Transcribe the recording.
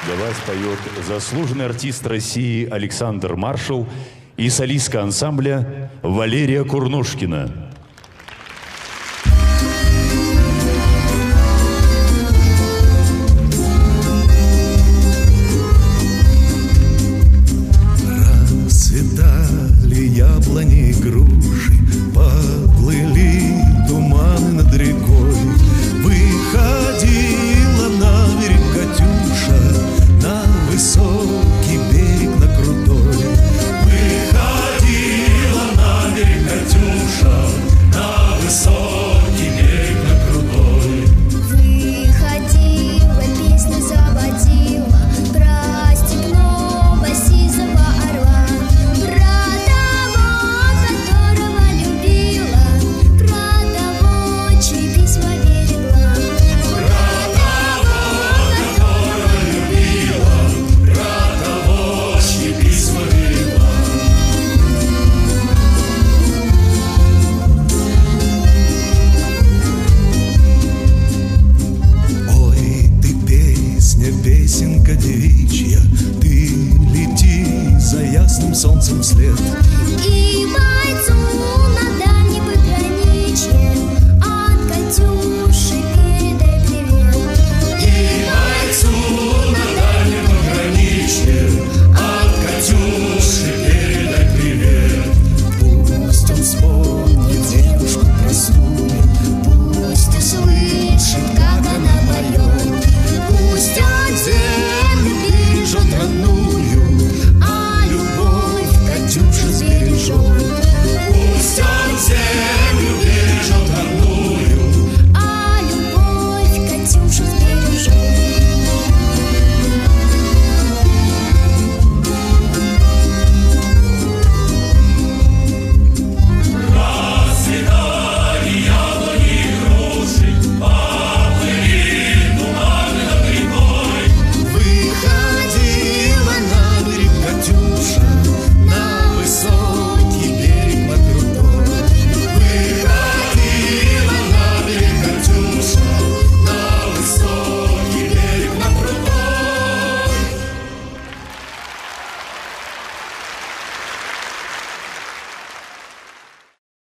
Для вас поет заслуженный артист России Александр Маршал и солистка ансамбля Валерия Курнушкина. Расцветали яблони и груши, поплыли туманы над рекой. Выходила на берег Катюша, на высокий берег, на крутой. Выходила на берег Катюша, на высокий берег, на крутой. Выходила, песню заводила про степного сизого орла, про того, которого любила, про того, чьи письма берегла, про того, которого любила, Про того, чьи письма берегла. Ой, ты песня, песенка девичья, ты лети за ясным солнцем вслед.